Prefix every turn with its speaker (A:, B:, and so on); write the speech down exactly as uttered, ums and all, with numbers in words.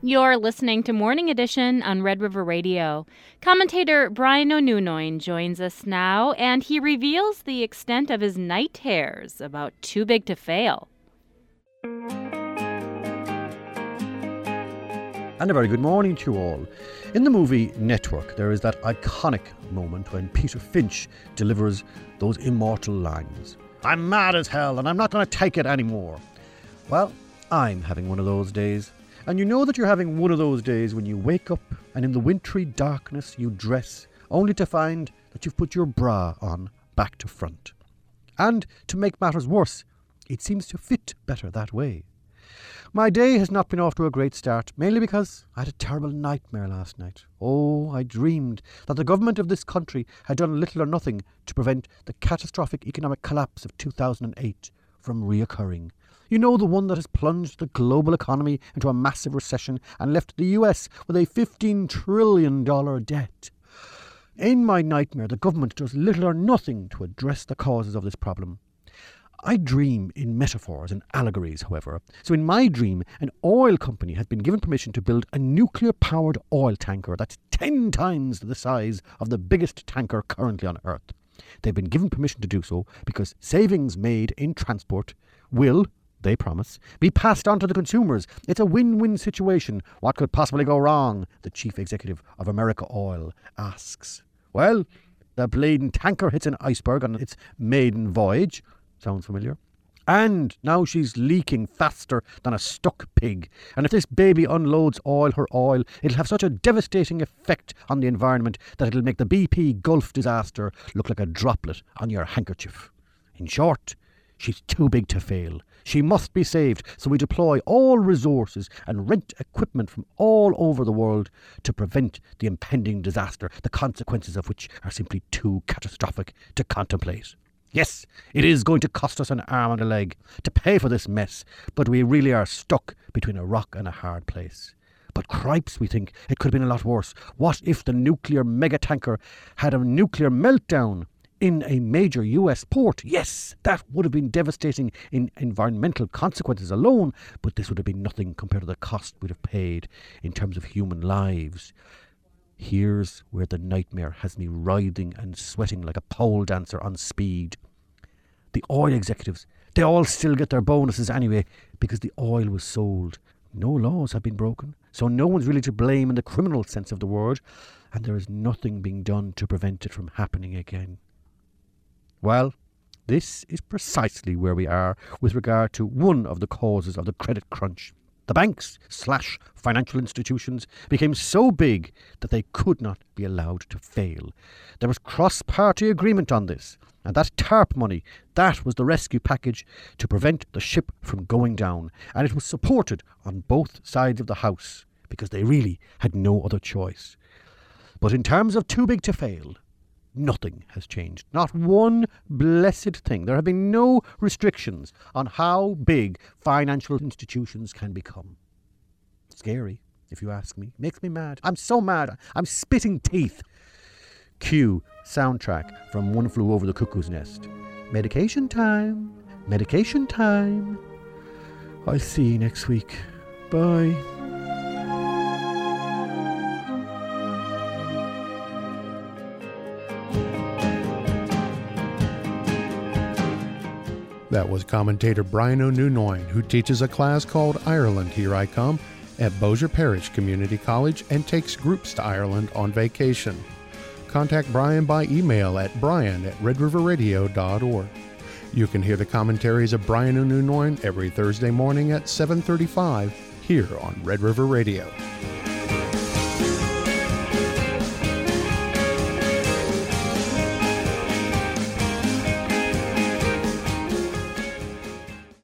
A: You're listening to Morning Edition on Red River Radio. Commentator Brian O'Noonoin joins us now, and he reveals the extent of his night terrors about Too Big to Fail.
B: And a very good morning to you all. In the movie Network, there is that iconic moment when Peter Finch delivers those immortal lines. I'm mad as hell and I'm not going to take it anymore. Well, I'm having one of those days. And you know that you're having one of those days when you wake up and in the wintry darkness you dress, only to find that you've put your bra on back to front. And to make matters worse, it seems to fit better that way. My day has not been off to a great start, mainly because I had a terrible nightmare last night. Oh, I dreamed that the government of this country had done little or nothing to prevent the catastrophic economic collapse of two thousand eight from reoccurring. You know, the one that has plunged the global economy into a massive recession and left the U S with a fifteen trillion dollars debt. In my nightmare, the government does little or nothing to address the causes of this problem. I dream in metaphors and allegories, however. So in my dream, an oil company had been given permission to build a nuclear-powered oil tanker that's ten times the size of the biggest tanker currently on Earth. They've been given permission to do so because savings made in transport will, they promise, be passed on to the consumers. It's a win-win situation. What could possibly go wrong? The chief executive of America Oil asks. Well, the bleeding tanker hits an iceberg on its maiden voyage. Sounds familiar? And now she's leaking faster than a stuck pig. And if this baby unloads all her oil, it'll have such a devastating effect on the environment that it'll make the B P Gulf disaster look like a droplet on your handkerchief. In short, she's too big to fail. She must be saved, so we deploy all resources and rent equipment from all over the world to prevent the impending disaster, the consequences of which are simply too catastrophic to contemplate. Yes, it is going to cost us an arm and a leg to pay for this mess, but we really are stuck between a rock and a hard place. But cripes, we think it could have been a lot worse. What if the nuclear megatanker had a nuclear meltdown in a major U S port? Yes, that would have been devastating in environmental consequences alone, but this would have been nothing compared to the cost we'd have paid in terms of human lives. Here's where the nightmare has me writhing and sweating like a pole dancer on speed. The oil executives, they all still get their bonuses anyway because the oil was sold. No laws have been broken, so no one's really to blame in the criminal sense of the word, and there is nothing being done to prevent it from happening again. Well, this is precisely where we are with regard to one of the causes of the credit crunch. The banks slash financial institutions became so big that they could not be allowed to fail. There was cross-party agreement on this, and that TARP money, that was the rescue package to prevent the ship from going down, and it was supported on both sides of the house because they really had no other choice. But in terms of too big to fail, nothing has changed. Not one blessed thing. There have been no restrictions on how big financial institutions can become. Scary, if you ask me. Makes me mad. I'm so mad. I'm spitting teeth. Cue soundtrack from One Flew Over the Cuckoo's Nest. Medication time. Medication time. I'll see you next week. Bye.
C: That was commentator Brian O'Noonoin, who teaches a class called Ireland Here I Come at Bossier Parish Community College and takes groups to Ireland on vacation. Contact Brian by email at brian at red river radio dot org. You can hear the commentaries of Brian O'Noonoin every Thursday morning at seven thirty-five here on Red River Radio.